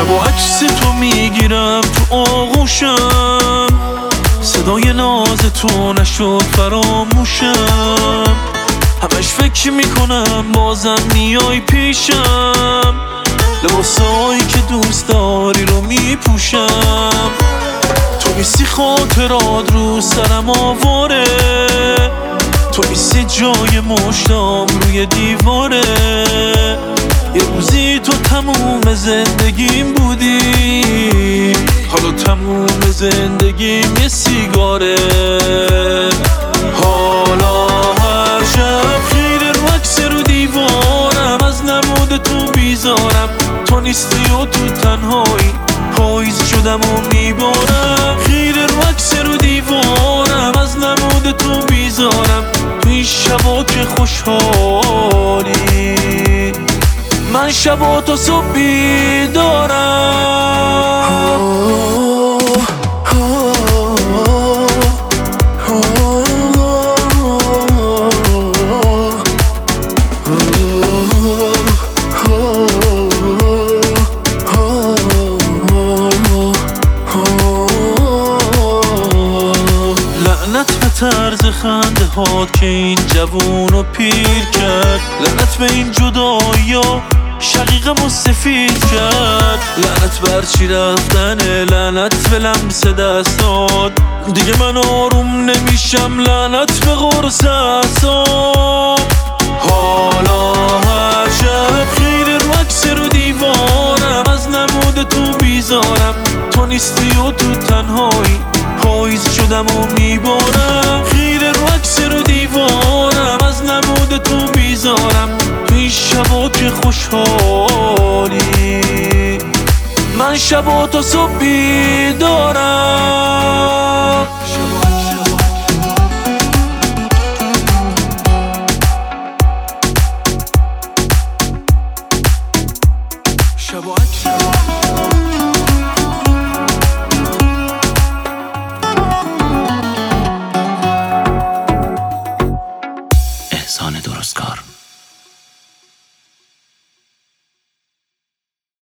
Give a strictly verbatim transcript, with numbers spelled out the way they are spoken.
شب و عکس تو میگیرم تو آغوشم، صدای ناز تو نشد فراموشم. همش فکر میکنم بازم میای پیشم، لباسایی که دوست داری رو میپوشم. تو نیستی خاطرات رو سرم آواره، تو نیستی جای مشتام روی دیواره. یه روزی تو تموم زندگیم بودی، حالا تموم زندگیم یه سیگاره. حالا هر شب خیره رو عکس رو دیوارم، از نمود تو بیزارم. تو نیستی و تو تنهایی پاییز شدم و میبارم. خیره رو عکس رو دیوارم، از نمود تو بیزارم. تو این شبا که خوشحالی، من شبا تا صبح بیدارم. لعنت به طرز خنده هات که این جوونو پیر کرد، لعنت به این جدایی‌ها شقیقمو سفید کرد. لعنت بر چی رفتنه، لعنت به لمس دستات، دیگه من آروم نمیشم. لعنت به قرص اعصاب. حالا هر شب خیره رو عکس رو دیوارم، از نمود تو بیزارم. تو نیستی و تو تنهایی پاییز شدم و میبارم. خیره رو عکس رو دیوارم، از نمود تو بیزارم. تو این شبا که خوشحالی، من شبا تا صبح بیدارم.